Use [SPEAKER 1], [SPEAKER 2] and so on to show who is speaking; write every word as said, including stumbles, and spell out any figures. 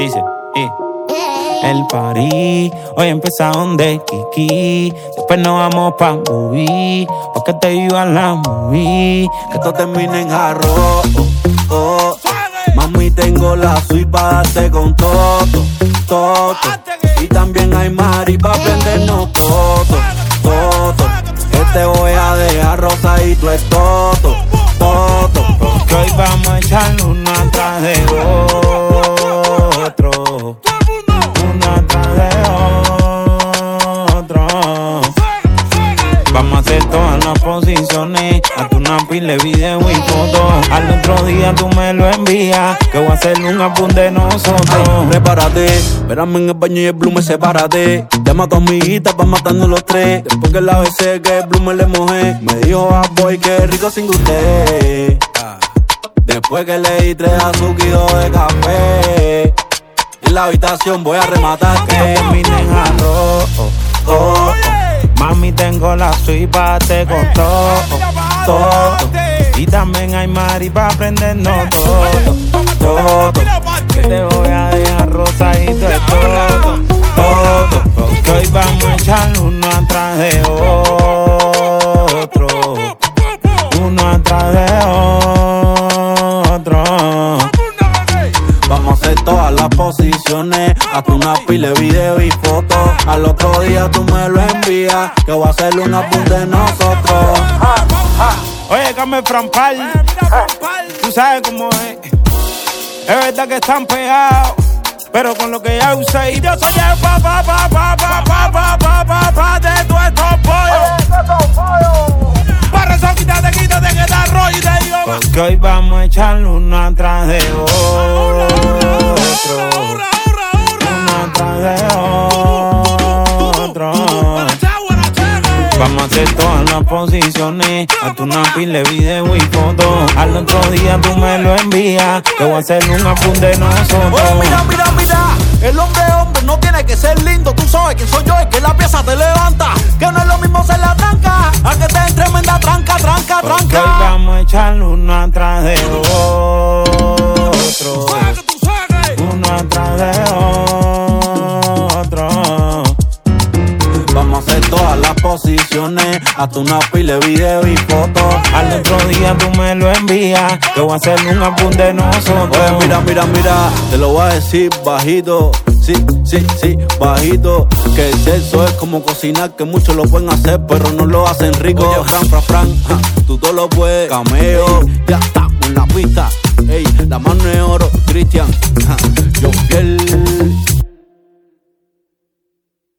[SPEAKER 1] Dice, y el party hoy empieza donde Kiki. Después nos vamos pa' movie, porque te iba la movie.
[SPEAKER 2] Que esto termine en jarro, oh, oh. Mami, tengo la suite pa' darte con todo, todo. Y también hay mari pa' prendernos todo, todo. Que te voy a dejar rosadito es todo, todo.
[SPEAKER 1] Porque hoy vamos a echarle uno atrás de otro, uno atrás de otro. Vamos a hacer todas las posiciones, hazte una pila de video y fotos. Al otro día tú me lo envías, que voy a hacer un apunte de nosotros.
[SPEAKER 2] Ay, prepárate, espérame en el baño y el Blue me sepárate. Llama a tu amiguita pa' matarnos los tres. Después que la besé que el Blue me le mojé, me dijo, ah boy, qué rico sin usted. Después que le di tres azuquitos de café, en la habitación voy a rematar que
[SPEAKER 1] termine en arroz, oh, oh, oh. Mami, tengo la suite pa' te con todo, todo. Y también hay mari pa' prendernos todo, todo. Que te voy a dejar rosadito de todo, todo. Porque hoy vamos a echar uno atrás de otro, uno atrás de otro.
[SPEAKER 2] Vamos a hacer todas las posiciones, hazte una pila de video y fotos. Al otro día tú me lo envías, que voy a hacer un apunte de nosotros.
[SPEAKER 1] Oye, Carmen Frampal, tú sabes cómo es. Es verdad que están pegados, pero con lo que ya usé. Y yo soy el papá, papá, papá, papá, papá, papá de todos estos pollos. Para eso quítate, quítate que da rollo y te digo. Porque hoy vamos a echarle uno atrás de otro, uno atrás de otro. Vamos a hacer todas las posiciones, hazte una pila de video y fotos. Al otro día tú me lo envías, que voy a hacer un apunte de nosotros.
[SPEAKER 2] Oh, mira, mira, mira, el hombre hombre no tiene que ser lindo. Tú sabes que soy yo el que la pieza te levanta. Que no es lo mismo ser la tranca, a que te den tremenda tranca, tranca, tranca.
[SPEAKER 1] Porque hoy vamos a echarle uno atrás de otro, uno atrás de otro.
[SPEAKER 2] Vamos a hacer todas las posiciones, hazte una pila de video y fotos.
[SPEAKER 1] Al otro día tú me lo envías, que voy a hacer un apunte de nosotros.
[SPEAKER 2] Oye, mira, mira, mira, te lo voy a decir bajito. Sí, sí, sí, bajito. Que el sexo es como cocinar, que muchos lo pueden hacer, pero no lo hacen rico. Oye, Fran, Fran, Fran, ja, tú todo lo puedes. Cameo, ya estamos en la pista. Ey, la mano de oro, Cristian, ja, yo fiel.